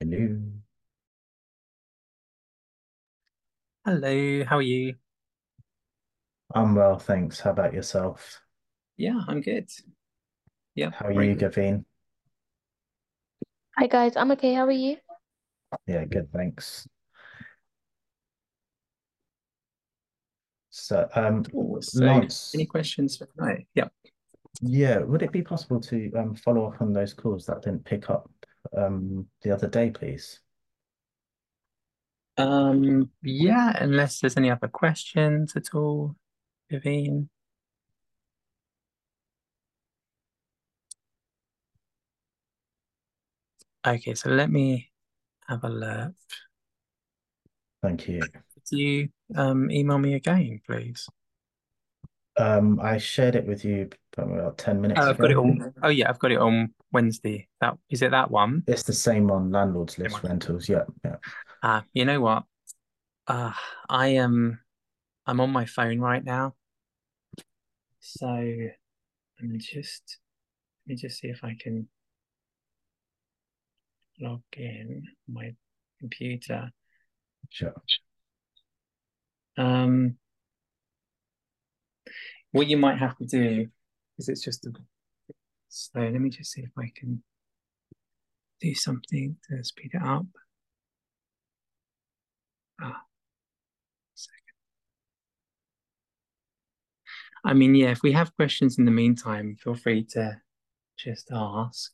Hello. Hello, how are you? I'm well, thanks. How about yourself? Yeah, I'm good. Yeah, How are very you, good. Gavin? Hi guys, I'm okay. How are you? Yeah, good, thanks. So, Cool. So, any Lance, questions for tonight? Yeah. yeah, would it be possible to follow up on those calls that didn't pick up the other day, please? Yeah, unless there's any other questions at all, Vivian. Okay, so let me have a look. Thank you. Could you email me again, please? I shared it with you about 10 Oh, minutes I've got it ago. on. Oh yeah, I've got it on Wednesday. That is it that one? It's the same on landlord's Same list one. rentals. Yeah, yeah. You know what? Uh I am I'm on my phone right now, so let me just see if I can log in my computer. Sure. Um, what you might have to do, because it's just a slow, let me just see if I can do something to speed it up. Ah, I mean, yeah, if we have questions in the meantime, feel free to just ask.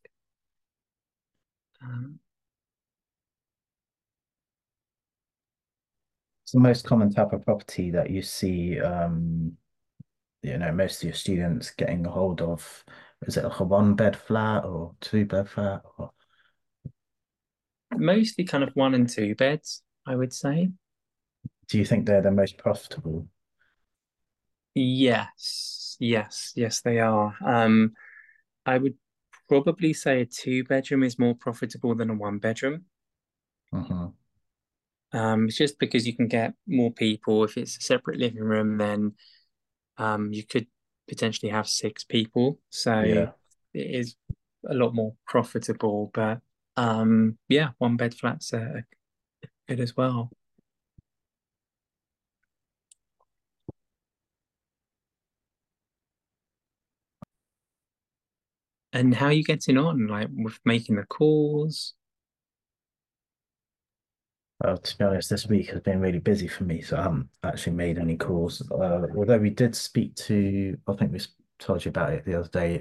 Um, It's the most common type of property that you see, most of your students getting a hold of. Is it like a one bed flat or two bed flat? Or Mostly kind of one and two beds, I would say. do you think they're the most profitable? Yes, they are. I would probably say a two bedroom is more profitable than a one bedroom. Hmm. It's just because you can get more people. If it's a separate living room, then you could potentially have six people. So it Yeah. is a lot more profitable. But yeah, one bed flats are good as well. And how are you getting on, like with making the calls? Well, to be honest, this week has been really busy for me, so I haven't actually made any calls. Although we did speak to, I think we told you about it the other day,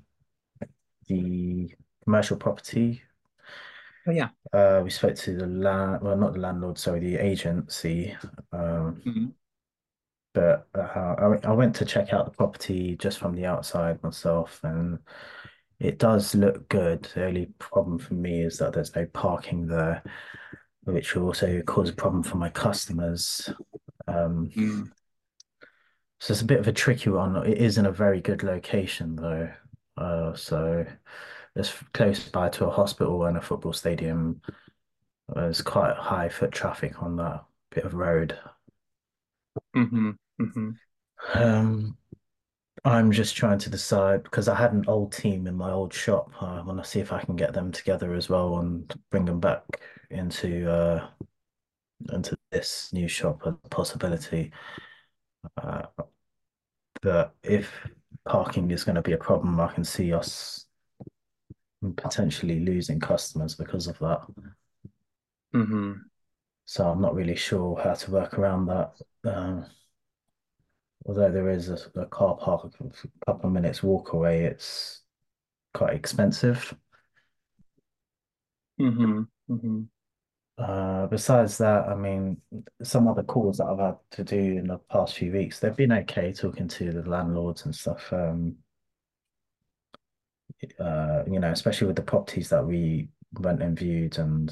the commercial property. Oh yeah. We spoke to the well, not the landlord, sorry, the agency. Um, Mhm. but I went to check out the property just from the outside myself, and it does look good. The only problem for me is that there's no parking there, which will also cause a problem for my customers. Um, Mm. so it's a bit of a tricky one. It is in a very good location though. So it's close by to a hospital and a football stadium. There's quite high foot traffic on that bit of road. Hmm. Hmm. Um, I'm just trying to decide because I had an old team in my old shop. I want to see if I can get them together as well and bring them back into into this new shop as a possibility. Uh, but if parking is going to be a problem, I can see us potentially losing customers because of that. Hmm. So I'm not really sure how to work around that. Although there is a car park a couple of minutes walk away, it's quite expensive. Hmm. Hmm. Besides that, I mean, some other calls that I've had to do in the past few weeks, they've been okay talking to the landlords and stuff. Especially with the properties that we went and viewed and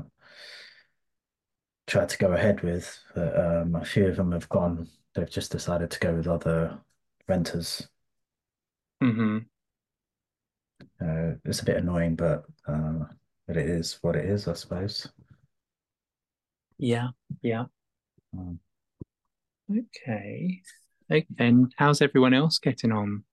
tried to go ahead with. But a few of them have gone. They've just decided to go with other renters. Hmm. It's a bit annoying, but it is what it is, I suppose. Yeah, yeah. Um, Okay. Okay. And how's everyone else getting on?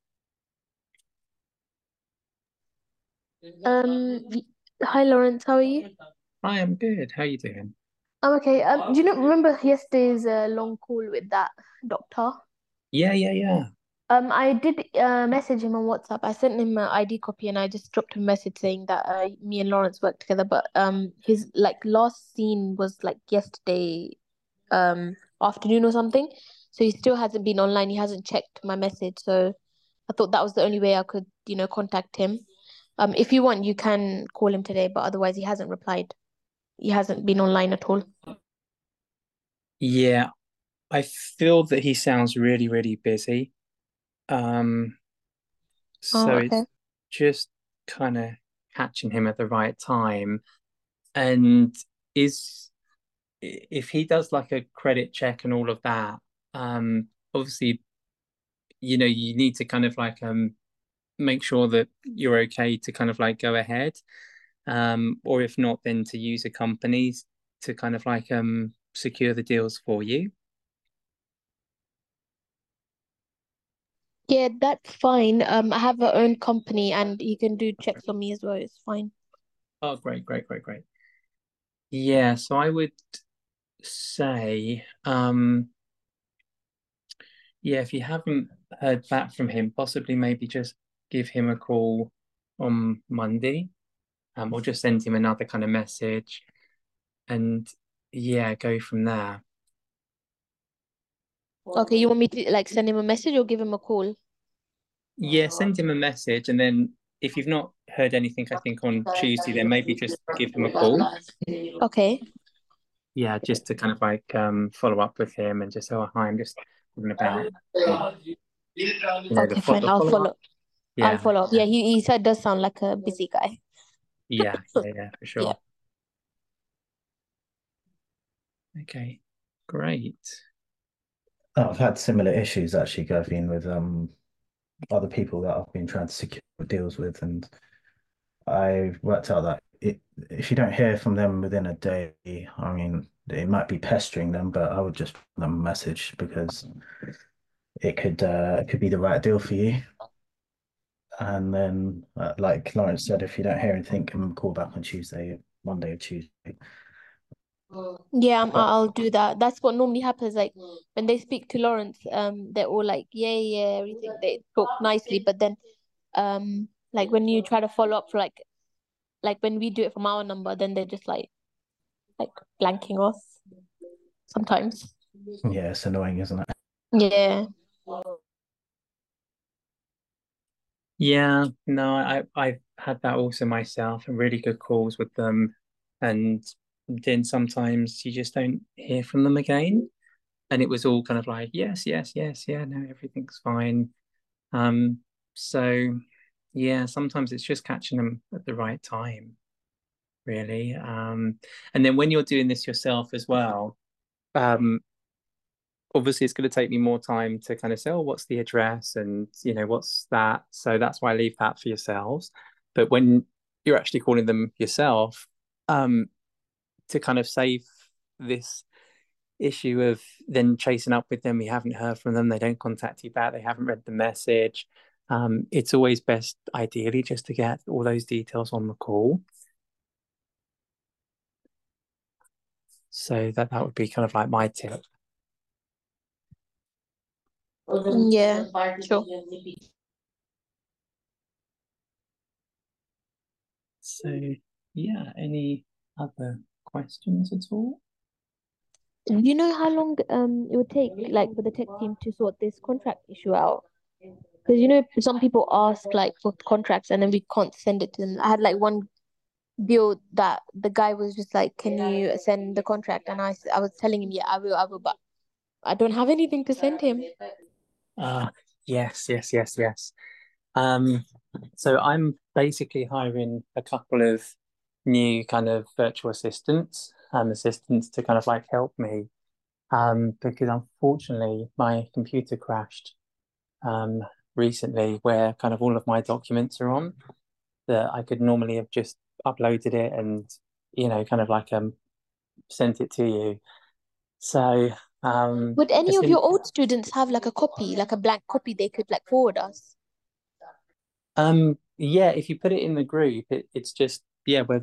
Um, y- Hi Lawrence, how are you? I am good. How you doing? I'm okay. Do you know, remember yesterday's long call with that doctor? Yeah, yeah, yeah. I did message him on WhatsApp. I sent him an ID copy and I just dropped him a message saying that me and Lawrence worked together. But his like last scene was like yesterday afternoon or something. So he still hasn't been online. He hasn't checked my message. So I thought that was the only way I could, contact him. If you want, you can call him today, but otherwise he hasn't replied. He hasn't been online at all. Yeah, I feel that he sounds really, really busy. Um, Oh, so okay. it's just kind of catching him at the right time. And is if he does like a credit check and all of that, obviously, you need to kind of like make sure that you're okay to kind of like go ahead. Or if not, then to use a company to kind of like secure the deals for you. Yeah, that's fine. I have a own company and you can do checks on me as well. It's fine. Oh, great, great, great, great. Yeah, so I would say, yeah, if you haven't heard back from him, possibly maybe just give him a call on Monday, or just send him another kind of message and yeah, go from there. Okay, you want me to like send him a message or give him a call? Yeah, send him a message and then if you've not heard anything, I think on Tuesday, then maybe just give him a call. Okay. Yeah, just to kind of like follow up with him and just, oh, hi, I'm just talking about um, Okay, fine. the I'll follow up. follow. I'll Yeah, follow up. Yeah, he said does sound like a busy guy. yeah, yeah, yeah, for Yeah. sure. Okay, great. I've had similar issues actually, Gavin, with other people that I've been trying to secure deals with, and I've worked out that if you don't hear from them within a day, I mean, it might be pestering them, but I would just send them a message because it could be the right deal for you. And then, like Lawrence said, if you don't hear anything, give them a call back on Tuesday, Monday or Tuesday. Yeah, But I'll do that. That's what normally happens. Like when they speak to Lawrence, they're all like, yeah, yeah, everything. They talk nicely, but then, like when you try to follow up for like when we do it from our number, then they're just like blanking us sometimes. yeah, it's annoying, isn't it? Yeah. Yeah, no, I've had that also myself and really good calls with them. And then sometimes you just don't hear from them again. And it was all kind of like, yes, yes, yes, yeah, no, everything's fine. Um, so yeah, sometimes it's just catching them at the right time, really. And then when you're doing this yourself as well, um, obviously it's going to take me more time to kind of say, oh, what's the address and what's that. So that's why I leave that for yourselves. But when you're actually calling them yourself, um, to kind of save this issue of then chasing up with them, you haven't heard from them, they don't contact you back, they haven't read the message. It's always best, ideally, just to get all those details on the call. So that would be kind of like my tip. Yeah, sure. So yeah, any other questions at all? Do you know how long it would take like for the tech team to sort this contract issue out? Because some people ask like for contracts and then we can't send it to them. I had like one deal that the guy was just like, "Can you send the contract?" And I was telling him, "Yeah, I will," but I don't have anything to send him. Uh, yes, yes, yes, yes. Um, so I'm basically hiring a couple of new kind of virtual assistants to kind of like help me. Because unfortunately my computer crashed um recently where kind of all of my documents are on that I could normally have just uploaded it and kind of like sent it to you. So Would any of essen your old students have like a copy, like a blank copy they could like forward us? yeah, if you put it in the group, it's just yeah, whether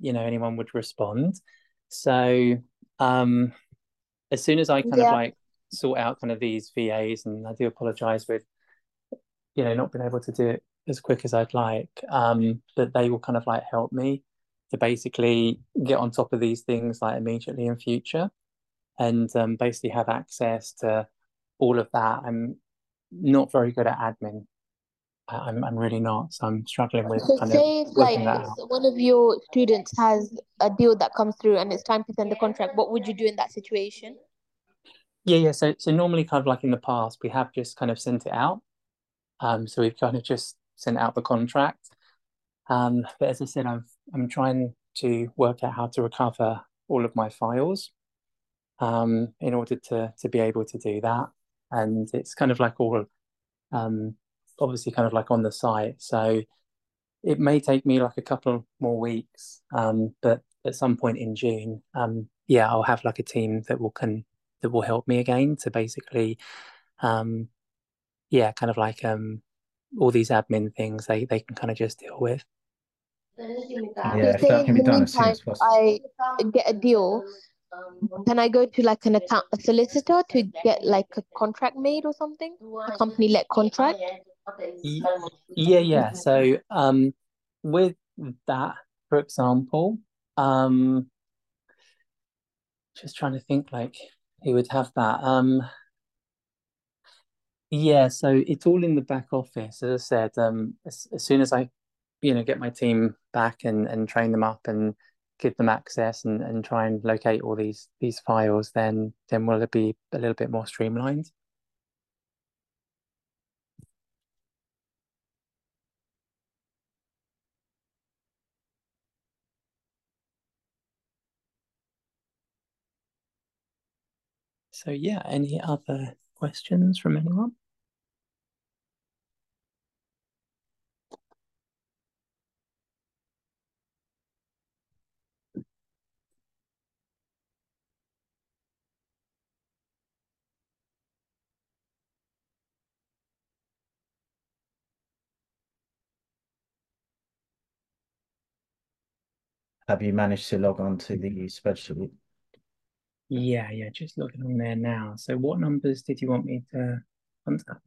anyone would respond. So um, as soon as I kind of Yeah. like sort out kind of these VAs, and I do apologize with not being able to do it as quick as I'd like, that they will kind of like help me to basically get on top of these things like immediately in future and basically have access to all of that. I'm not very good at admin. I'm really not. So I'm struggling with So kind of say if like working that out. one of your students has a deal that comes through and it's time to send the contract, what would you do in that situation? Yeah, yeah. So normally kind of like in the past, we have just kind of sent it out. So we've kind of just sent out the contract. But as I said, I'm trying to work out how to recover all of my files in order to be able to do that. And it's kind of like all um, obviously kind of like on the site. So it may take me like a couple more weeks, but at some point in June, yeah, I'll have like a team that will help me again to basically, um, yeah, kind of like all these admin things they can kind of just deal with. So Yeah, if say that in can be the done as soon meantime as possible. I get a deal, can I go to like a solicitor to get like a contract made or something? A company let contract? Y- Yeah, yeah. So with that, for example, um, just trying to think like who would have that. Yeah, so it's all in the back office. As I said, as soon as I, get my team back and train them up and give them access and try and locate all these files, then will it be a little bit more streamlined? So yeah, any other questions from anyone? Have you managed to log on to the spreadsheet Yeah, yeah, just looking on there now. So what numbers did you want me to contact?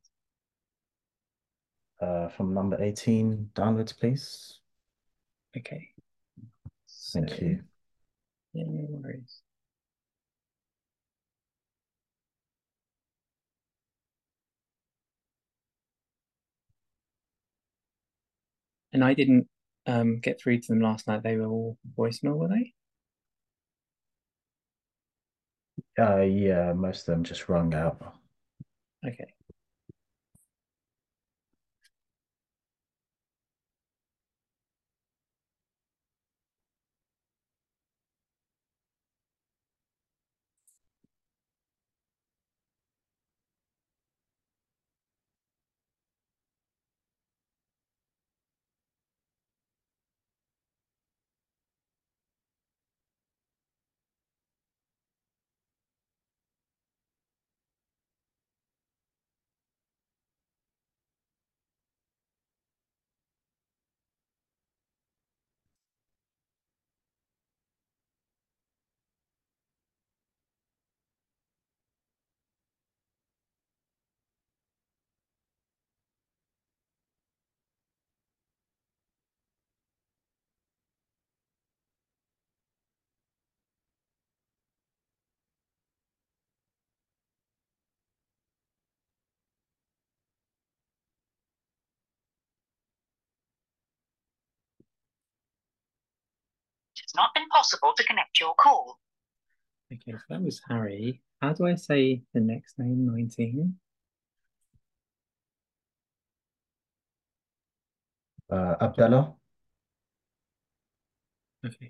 from number 18 downwards, please? Okay, so Thank you. yeah, no worries. And I didn't get through to them last night. They were all voicemail, were they? Yeah, most of them just rung out. Okay. It's not been possible to connect your call. Okay, so that was Harry. How do I say the next name, 19? Abdullah? Okay.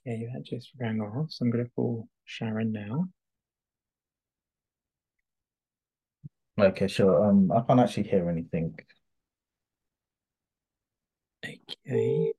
Okay, that just rang off. So I'm going to call Sharon now. Okay, sure. I can't actually hear anything. Okay.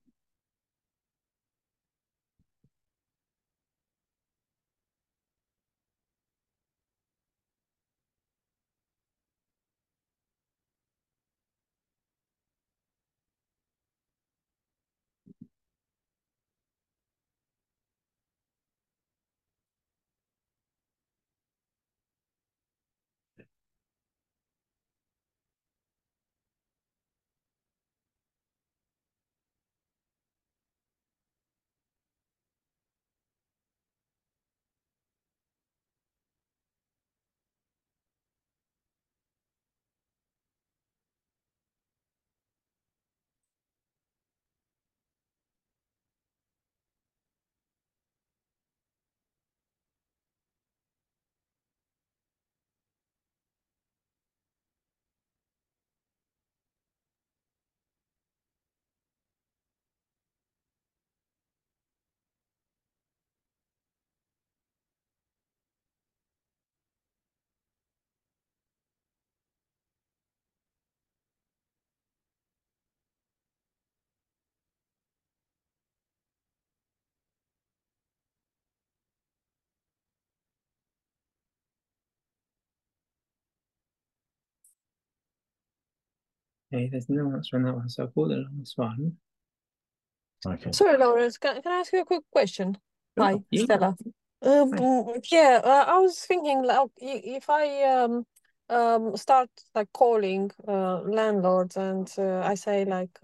Okay, there's no answer on that one, so I'll call the last one. Okay. Sorry, Lawrence, can I ask you a quick question? Hi, Yeah. Stella. I was thinking like if I start like calling landlords and I say like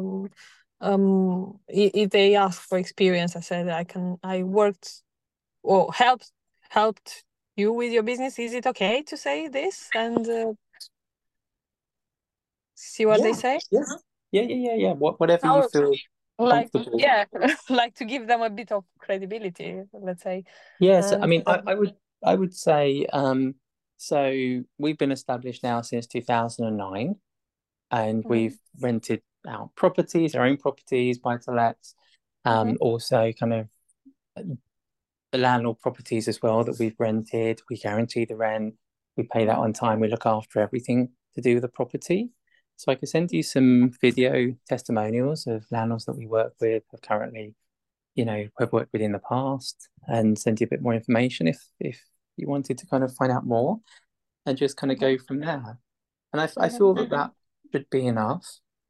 if they ask for experience, I said I worked or helped you with your business. Is it okay to say this and see what they say? Yeah. Whatever I you was feel like, comfortable. yeah, like to give them a bit of credibility, let's say. Yes, I And mean, I would say, so we've been established now since 2009, and we've rented out properties, our own properties, buy-to-lets, also kind of the landlord properties as well that we've rented. We guarantee the rent, we pay that on time, we look after everything to do with the property. So I could send you some video testimonials of landlords that we work with, have currently, have worked with in the past, and send you a bit more information if you wanted to kind of find out more, and just kind of go from there. And I feel that should be enough.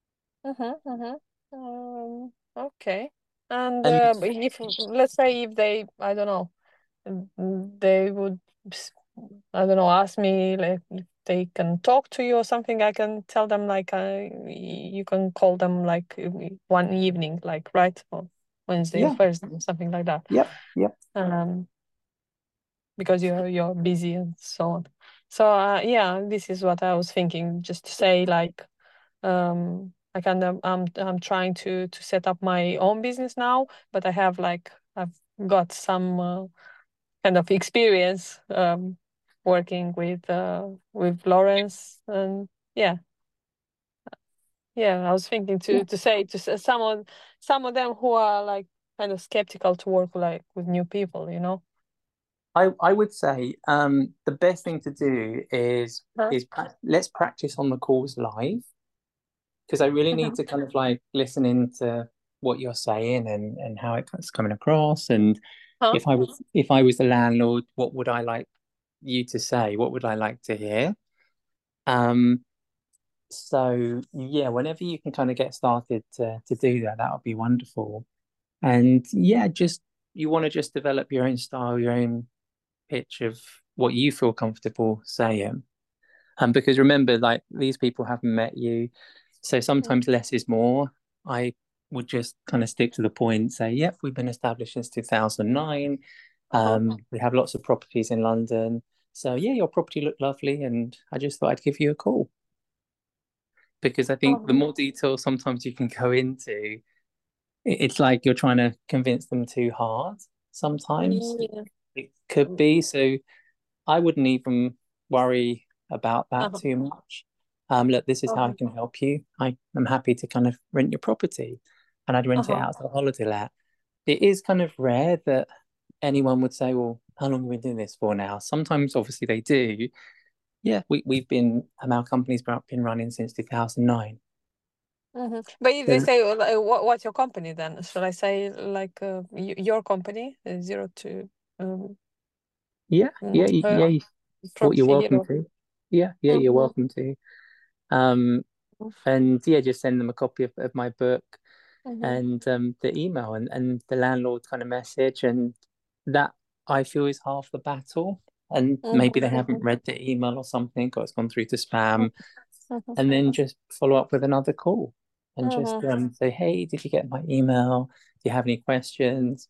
Okay. And And if let's say if they, I don't know, they would, I don't know, ask me like if they can talk to you or something, I can tell them like you can call them like one evening, like right, or Wednesday or yeah, Thursday, something like that. yep. Because you're busy and so on. So yeah, this is what I was thinking, just to say like I kind of I'm trying to set up my own business now, but I've got some kind of experience working with Lawrence, and yeah, I was thinking to say to some of them who are like kind of skeptical to work like with new people, you know. I would say the best thing to do is Huh? let's practice on the calls live, because I really need to kind of like listen into what you're saying and how it's coming across. And Huh? if I was the landlord, what would I like you to say? What would I like to hear? Um, so yeah, whenever you can kind of get started to do that, that would be wonderful. And yeah, just you want to just develop your own style, your own pitch of what you feel comfortable saying. Because remember, like these people haven't met you, so sometimes less is more. I would just kind of stick to the point, say, yep, we've been established since 2009. We have lots of properties in London. So yeah, your property looked lovely, and I just thought I'd give you a call. Because I think the more detail sometimes you can go into, it's like you're trying to convince them too hard sometimes. Yeah. It could be. So I wouldn't even worry about that too much. Look, this is how I can help you. I am happy to kind of rent your property, and I'd rent it out to a holiday let. it is kind of rare that anyone would say, well, how long have we been doing this for now? Sometimes, obviously, they do. Yeah, we've been, our company's been running since 2009. But if they So, say, what's your company then? Should I say like your company, Zero to yeah, yeah, what you're Proxy welcome Hero? to. Yeah, you're Mm-hmm. welcome to. Um, and yeah, just send them a copy of my book Mm-hmm. and the email and the landlord kind of message, and that I feel is half the battle. And maybe they haven't read the email or something, or it's gone through to spam, Mm-hmm. and then just follow up with another call and just Mm-hmm. say, hey, did you get my email? Do you have any questions?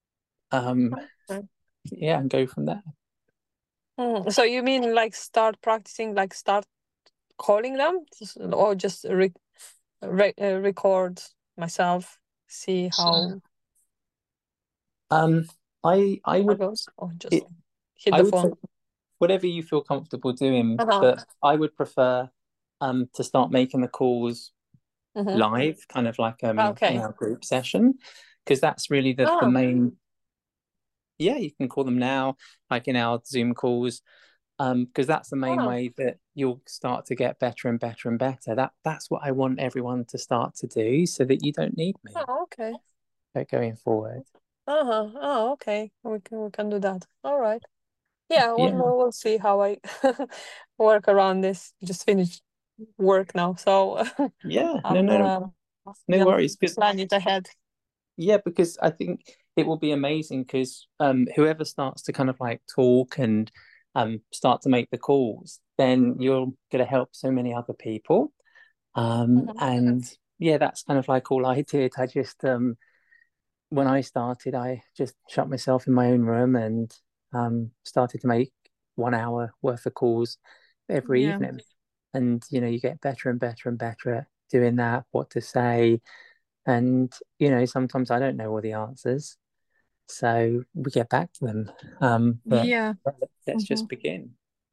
Yeah, and go from there. So you mean like start practicing, like start calling them, or just record myself, see how Um, I how it would goes, or just it, hit I the would say phone? whatever you feel comfortable doing, Uh-huh. but I would prefer to start making the calls Mm-hmm. live, kind of like in Okay. our group session, because that's really the Oh. main. Yeah, you can call them now, like in our Zoom calls, because that's the main Oh. way that you'll start to get better and better and better. That's what I want everyone to start to do, so that you don't need me Oh, okay. going forward. Uh-huh. Oh, okay. We can do that. All right. Yeah, Yeah, we'll see how I work around this. Just finished work now, so yeah, no, I'm no, no gonna worries, because plan it ahead. yeah, because I think it will be amazing because whoever starts to kind of like talk and start to make the calls, then you're going to help so many other people. Mm-hmm. And yeah, that's kind of like all I did. I just when I started, I just shut myself in my own room and started to make 1 hour worth of calls every Yeah. evening. And you get better and better and better at doing that, what to say. And sometimes I don't know all the answers, so we get back to them. But Yeah. let's Mm-hmm. just begin.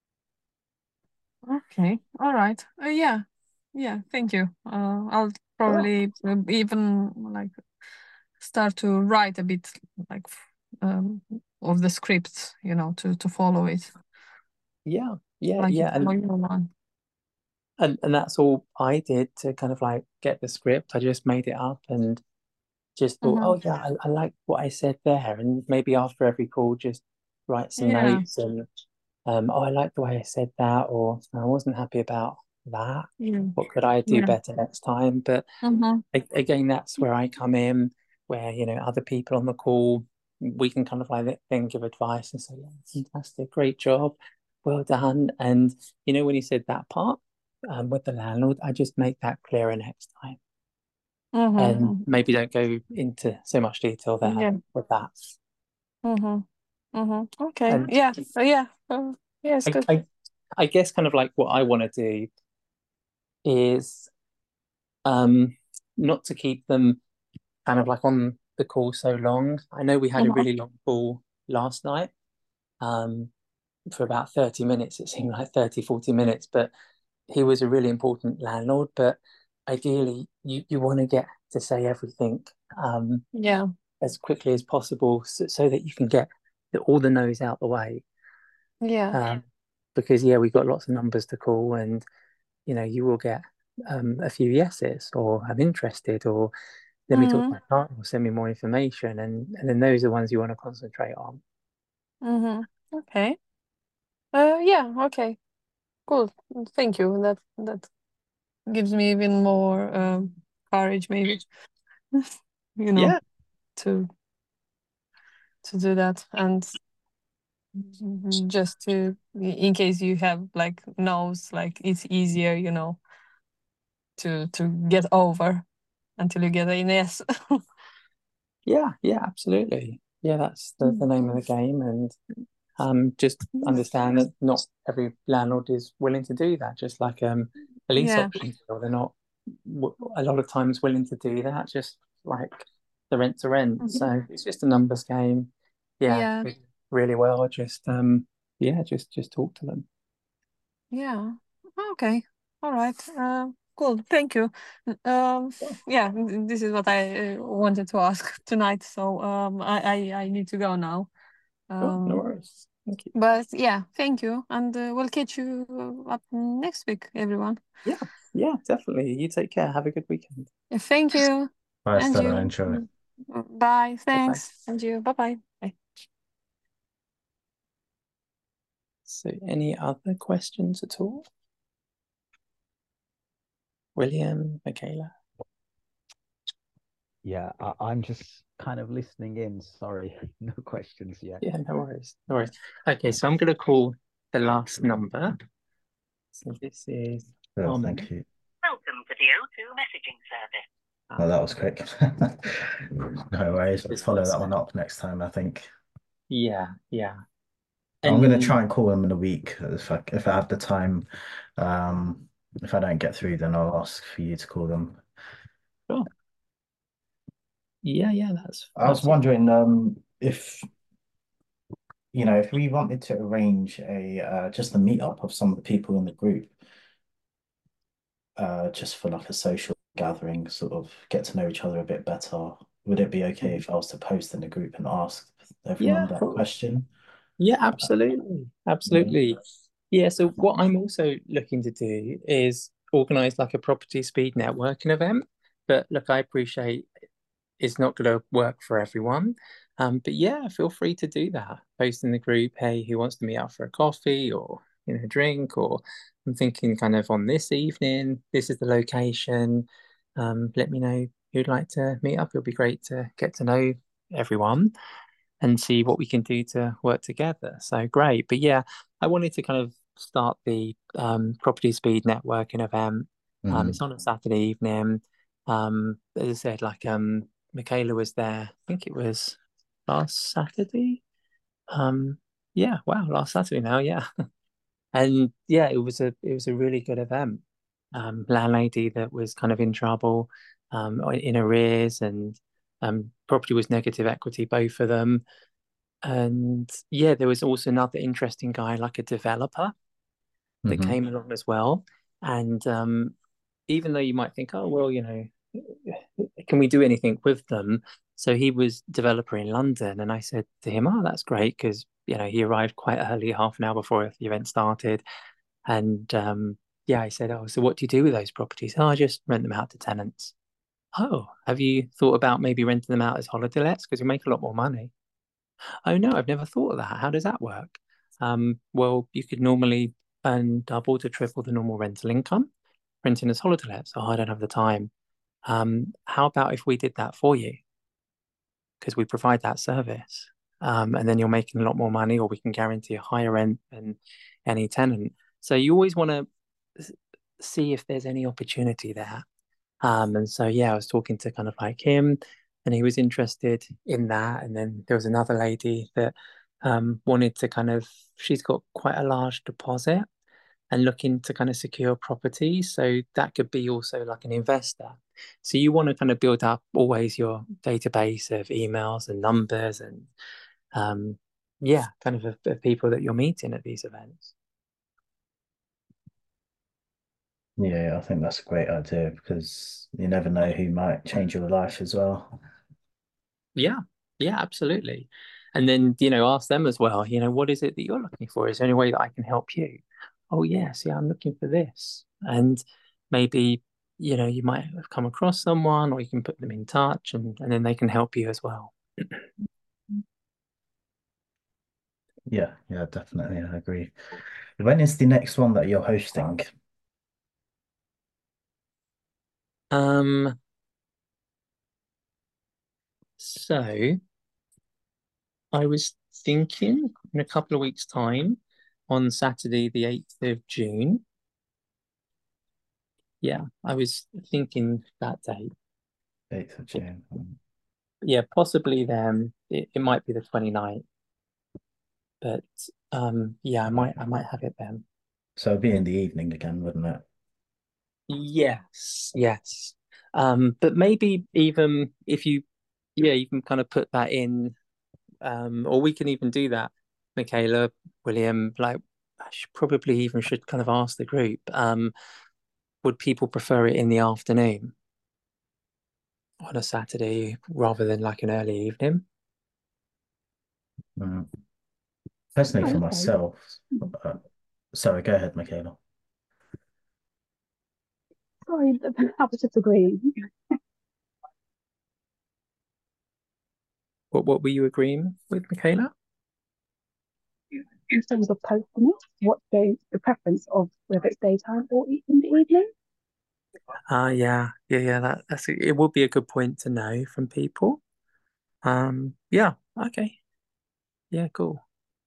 Okay. All right. Yeah. Yeah. Thank you. I'll Well, probably even like start to write a bit like um of the script, to follow it yeah, yeah, like yeah, it's going on. and that's all I did to kind of like get the script. I just made it up and just thought, Mm-hmm. oh yeah, I like what I said there, and maybe after every call, just write some Yeah. notes and oh, I like the way I said that, or I wasn't happy about that. Yeah. What could I do Yeah. better next time? But Mm-hmm. again, that's where I come in, where other people on the call, we can kind of like then give advice and say, yeah, fantastic, great job, well done. And when you said that part with the landlord, I just make that clearer next time, and Mm-hmm. maybe don't go into so much detail there Yeah. with that. Mm-hmm. Mm-hmm. Okay. And Yeah. Yeah. Yeah, it's I, good. I, I guess kind of like what I want to do is um not to keep them kind of like on the call so long. I know we had a Mm-hmm. really long call last night, um, for about 30 minutes. It seemed like 30, 40 minutes, but he was a really important landlord. But ideally, you want to get to say everything Yeah. as quickly as possible so that you can get all the no's out the way. Yeah. Because, yeah, we've got lots of numbers to call, and, you will get a few yeses, or I'm interested, or let me talk to Mm-hmm. my partner, or send me more information. And then those are the ones you want to concentrate on. Mm-hmm. Okay. Yeah, okay. Cool. Thank you. That gives me even more courage, maybe, you know, Yeah, to do that. And just to, in case you have like no's, like it's easier, to get over until you get a yes. yeah, absolutely. Yeah, that's the name of the game. And just understand that not every landlord is willing to do that. Just like a lease Yeah. option deal, they're not a lot of times willing to do that. Just like the rent to rent. So it's just a numbers game. Yeah, Yeah. really well. Just yeah, just talk to them. Yeah. Okay. All right. Cool. Thank you. Um, Yeah. yeah, this is what I wanted to ask tonight. So I need to go now. Oh, no worries. Thank you. But yeah, thank you, and we'll catch you up next week, everyone. Yeah, definitely. You take care. Have a good weekend. Thank you, Bye, and Stella. you. Enjoy. Bye. Bye bye. Thanks, and you. Bye-bye. Bye. So, any other questions at all? William, Michaela? Yeah, I'm just kind of listening in. Sorry, no questions yet. Yeah, no worries. No worries. Okay, so I'm going to call the last number. So this is Oh, Harmony. thank you. Welcome to the O2 messaging service. Oh, that was quick. No worries. Let's follow that one up next time, I think. Yeah. I'm going to And try and call them in a week if I have the time. If I don't get through, then I'll ask for you to call them. sure. Yeah, that's I was absolutely. wondering if if we wanted to arrange just a meetup of some of the people in the group, just for like a social gathering, sort of get to know each other a bit better. Would it be okay if I was to post in the group and ask Yeah, everyone of that course. question? Yeah, absolutely. Absolutely. Yeah, so what I'm also looking to do is organize like a property speed networking event. But look, I appreciate it's not going to work for everyone. But yeah, feel free to do that. Post in the group, hey, who wants to meet up for a coffee or drink? Or I'm thinking kind of on this evening, this is the location. Let me know who'd like to meet up. It'll be great to get to know everyone and see what we can do to work together. So great. But yeah, I wanted to kind of start the property speed networking event. It's on a Saturday evening. As I said, like Michaela was there. I think it was last Saturday. Yeah, wow, last Saturday now, yeah. And yeah, it was a really good event. Landlady that was kind of in trouble, in arrears, and property was negative equity, both of them. And yeah, there was also another interesting guy, like a developer, that Hmm. came along as well. And even though you might think, oh, well, can we do anything with them? So he was developer in London, and I said to him, oh, that's great because he arrived quite early, half an hour before the event started. And yeah, I said, oh, so what do you do with those properties? Oh, I just rent them out to tenants. Oh, have you thought about maybe renting them out as holiday lets? Because you make a lot more money. Oh no, I've never thought of that. How does that work? Well, you could normally earn double to triple the normal rental income renting as holiday lets. Oh, I don't have the time. How about if we did that for you? Because we provide that service. And then you're making a lot more money, or we can guarantee a higher rent than any tenant. So you always want to see if there's any opportunity there. And so, yeah, I was talking to kind of like him, and he was interested in that. And then there was another lady that wanted to she's got quite a large deposit and looking to kind of secure property. So that could be also like an investor. So you want to kind of build up always your database of emails and numbers and, um, yeah, kind of people that you're meeting at these events. Yeah, I think that's a great idea because you never know who might change your life as well. Yeah, yeah, absolutely. And then, ask them as well, what is it that you're looking for? Is there any way that I can help you? Oh, yes, yeah, I'm looking for this. And maybe, you might have come across someone or you can put them in touch and then they can help you as well. Yeah, definitely. I agree. When is the next one that you're hosting? Um, so I was thinking in a couple of weeks' time on Saturday, the 8th of June. Yeah, I was thinking that date. 8th of June. Yeah, possibly then it might be the 29th, but yeah, I might have it then. So it'd be in the evening again, wouldn't it? Yes. But maybe even if you can kind of put that in, or we can even do that, Michaela, William, like I should probably even should kind of ask the group. would people prefer it in the afternoon on a Saturday rather than like an early evening? Mm. Personally, for Okay. myself, sorry, go ahead, Michaela. Sorry, I was just agreeing. What were you agreeing with, Michaela? In terms of posting it, what day, the preference of whether it's daytime or in the evening? Yeah. It would be a good point to know from people. Yeah, okay. Yeah, cool.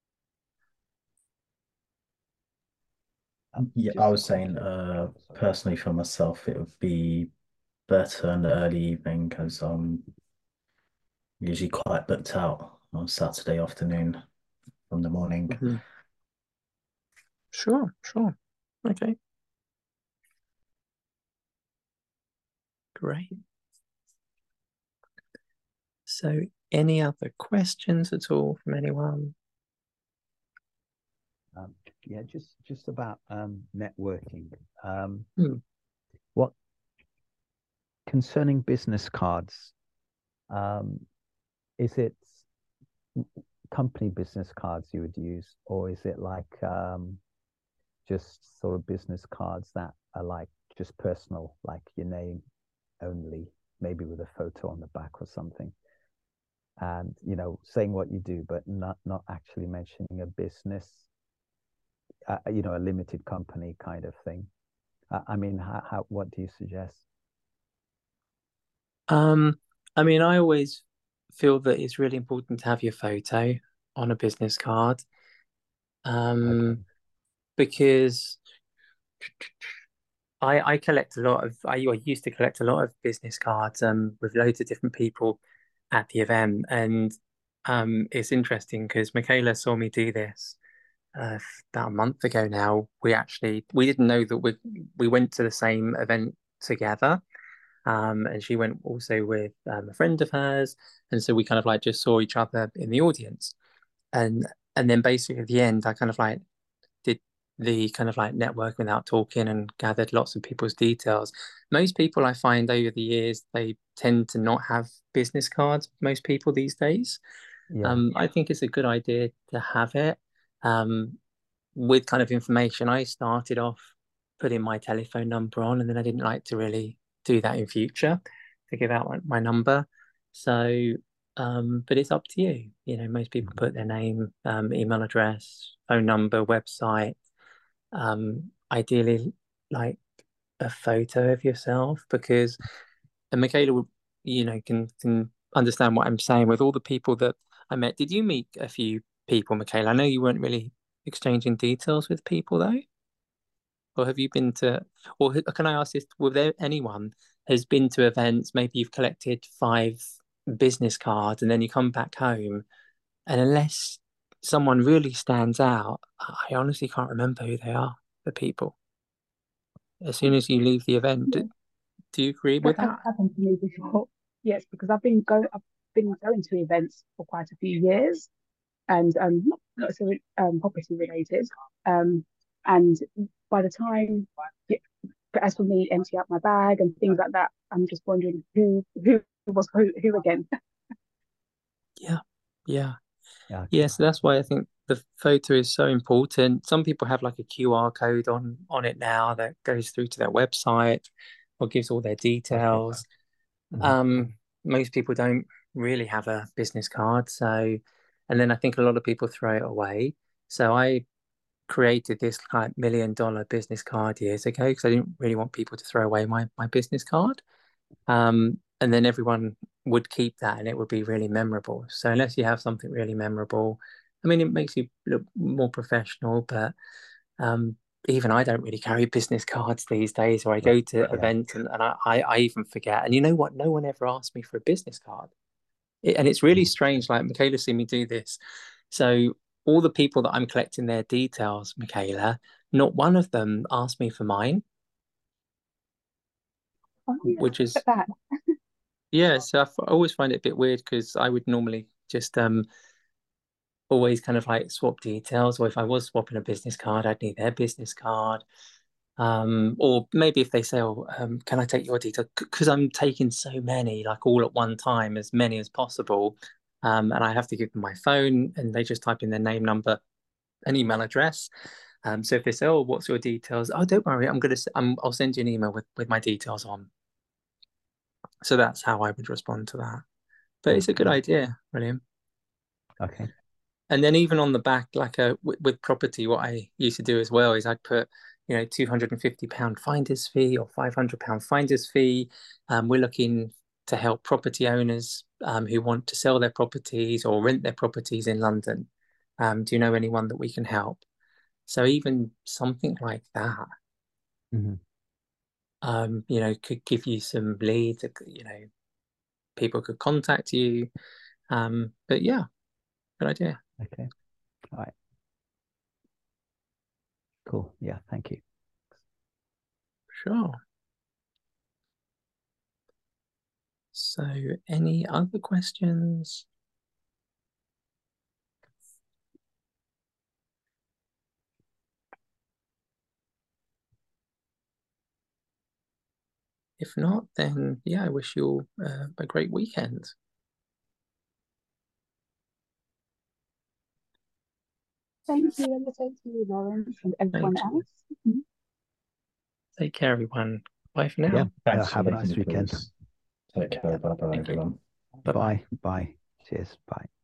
Yeah, Just I a was saying, question. Sorry. personally for myself, it would be better in the early evening because I'm usually quite booked out on Saturday afternoon from the morning. Mhm. Sure. Okay, great. So, any other questions at all from anyone? Yeah, just about networking. Hmm. What concerning business cards, is it company business cards you would use, or is it like just sort of business cards that are like just personal, like your name only, maybe with a photo on the back or something, and saying what you do, but not actually mentioning a business, a limited company kind of thing. I mean, what do you suggest? I mean, I always feel that it's really important to have your photo on a business card. Okay. Because I collect a lot of I used to collect a lot of business cards with loads of different people at the event, and it's interesting because Michaela saw me do this about a month ago now. We didn't know that we went to the same event together. And she went also with a friend of hers, and so we kind of like just saw each other in the audience, and and then basically at the end, I kind of like did the kind of like network without talking and gathered lots of people's details. Most people I find over the years, they tend to not have business cards, most people these days. Yeah. I think it's a good idea to have it. Um, with kind of information. I started off putting my telephone number on, and then I didn't like to really do that in future to give out my number. So, but it's up to you. You know, most people put their name, email address, phone number, website. Ideally, like a photo of yourself, because and Michaela will, can understand what I'm saying. With all the people that I met, did you meet a few people, Michaela? I know you weren't really exchanging details with people though, or have you been to? Or can I ask this? Was there anyone has been to events? Maybe you've collected 5 business cards, and then you come back home, and unless someone really stands out, I honestly can't remember who they are. The people. As soon as you leave the event, Yeah, do you agree that with has that? happened to me before. Yes, because I've been going to events for quite a few years, and not so property related. And by the time, yeah, as for me, empty out my bag and things like that, I'm just wondering who was who again. Yeah, yeah. Yeah. Yeah, so that's why I think the photo is so important. Some people have like a QR code on it now that goes through to their website or gives all their Okay. details. Mhm. Um, Most people don't really have a business card, so and then I think a lot of people throw it away. So I created this like $1 million business card years ago because I didn't really want people to throw away my business card. And then everyone would keep that and it would be really memorable. So unless you have something really memorable, I mean, it makes you look more professional, but um, even I don't really carry business cards these days, or I Right. go to Yeah. events and I even forget. And you know what? No one ever asked me for a business card. And it's really Mhm. strange. Like Michaela seen me do this. So all the people that I'm collecting their details, Michaela, not one of them asked me for mine, Oh yeah, which look is at that. yeah. So I always find it a bit weird because I would normally just always kind of like swap details, or if I was swapping a business card, I'd need their business card. Or maybe if they say, "Oh, can I take your details?" Because I'm taking so many, like all at one time, as many as possible, and I have to give them my phone, and they just type in their name, number, and email address. So if they say, "Oh, what's your details?" Oh, don't worry, I'll send you an email with my details on. So that's how I would respond to that. But it's a good idea, William. Okay. And then even on the back, like with property, what I used to do as well is I'd put, £250 finder's fee or £500 finder's fee. We're looking to help property owners who want to sell their properties or rent their properties in London. Do you know anyone that we can help? So even something like that, could give you some leads. People could contact you. But yeah, good idea. Okay. All right. Cool. Yeah. Thank you. Sure. So, any other questions? If not, then yeah, I wish you all a great weekend. Thank you, and thank you, Lawrence, and everyone else. Take care, everyone. Bye for now. Yeah. Thanks Have for a nice making the weekend. calls. Take care. Bye bye, Thank you. everyone. Bye. Bye. Cheers. Bye.